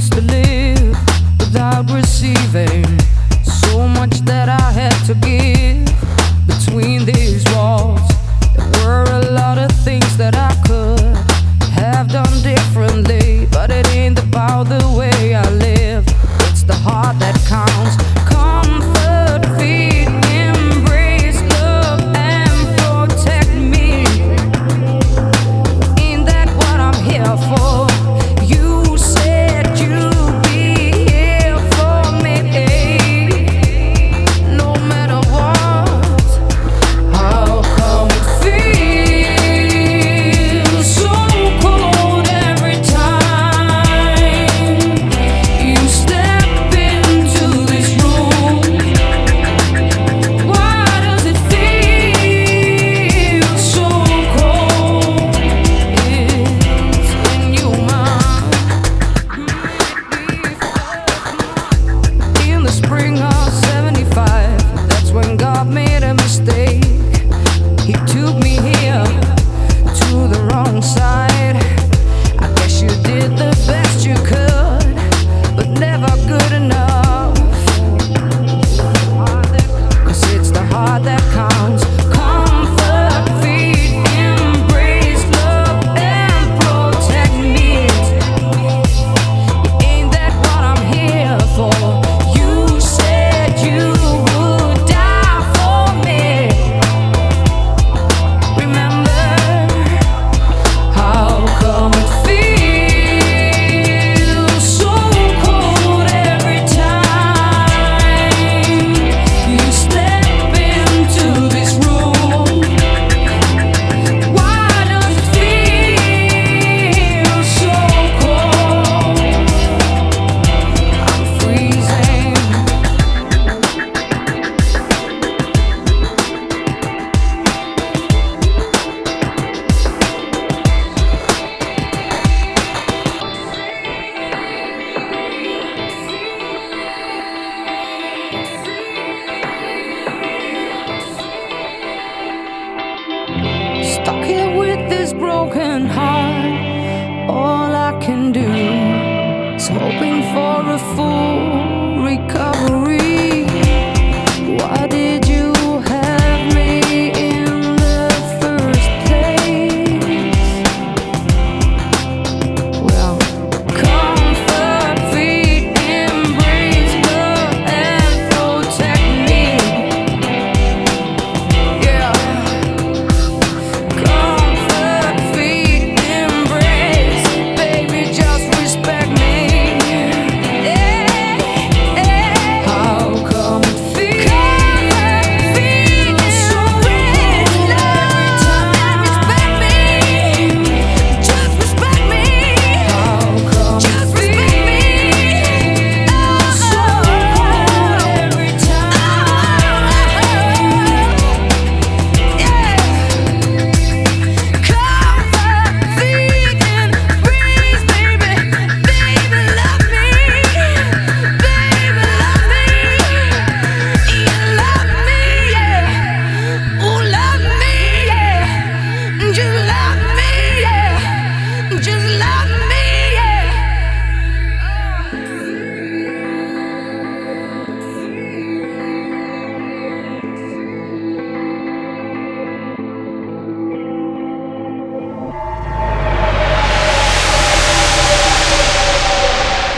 used to live without receiving so much that I had to give. Between these walls, there were a lot of things that I could have done differently, but it ain't about the way I live. It's the heart that counts. Comfort, feed, embrace, love, and protect me. Ain't that what I'm here for? You said you'd be here for me, no matter what. How come it feels so cold every time you step into this room? Why does it feel so cold? It's in your mind. In the spring of '75, that's when God made a mistake. He took me here to the wrong side. I guess you did the best you could, but never good enough. 'Cause it's the heart that counts. Comfort, feed, embrace, love, and protect me. Ain't that what I'm here for? You said you would die for me. Remember, how come it feels so cold every time you step into this room? Why does it feel so cold? I'm freezing. Stuck here with this broken heart. All I can do is hoping for a fool